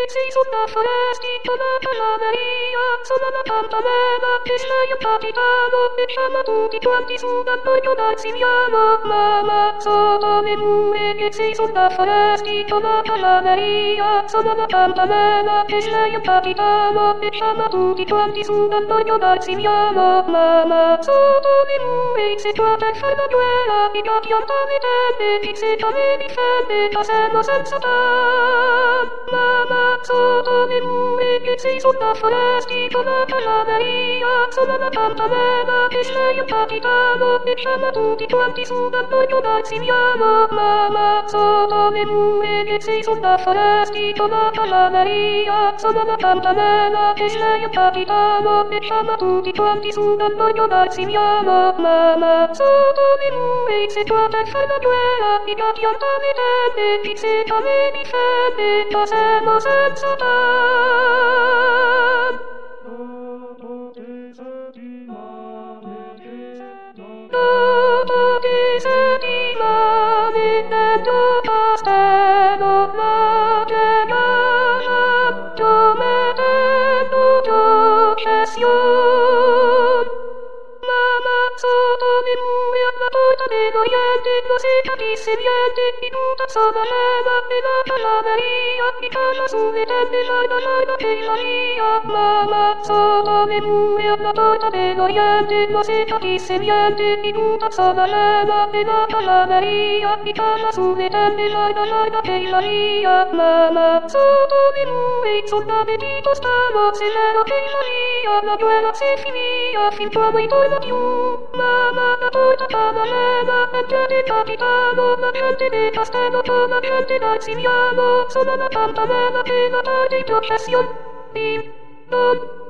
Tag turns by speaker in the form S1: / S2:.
S1: sei sulla foresta, la Maria, sono la pantamena, che sei un capitano, e chiama tutti quanti su da noi non alziamo, mamma, sotto le mura, che sei sulla foresta, la Maria, sono la pantamena, che sei un capitano, e chiama tutti quanti su da noi non alziamo, mamma, sotto le mura, se tu per fare la guerra, i gatti antoni tende, se tu mi difende, casello senza mamma, sotto le mura, che sei sulla foresta, la Maria, sono la pantamena, che sei un capitano, e chiama tutti quanti su da noi non alziamo, mamma, sotto le mura, che sei sulla foresta, la Maria, sono la pantamena, che sei un capitano, e chiama tutti quanti su da noi non alziamo, mamma, sotto le mura, se tu per fare la guerra, i gatti antoni tende, se tu mi difende, casello senza dopo di settimane dentro castello la chiamava promettendo processione. Mamma, sotto le mura alla porta dell'Oriente non si capisse niente, in tutta sola leva e la Maria, mi cala sulle tende l'orda per la mia. Mamma, sotto le mura alla porta dell'Oriente non si capisse niente, in tutta sola leva e la Maria, mi cala sulle tende l'orda per la mia. Mamma, sotto le mura sul appetito stavo, se l'ero per la mia, la guerra si finia, fin quando i torna più. Mamma, la porta dalla leva, entrate capitano, la gente del castello con la gente d'alziamo, sono la pantamena che la tarde in processione.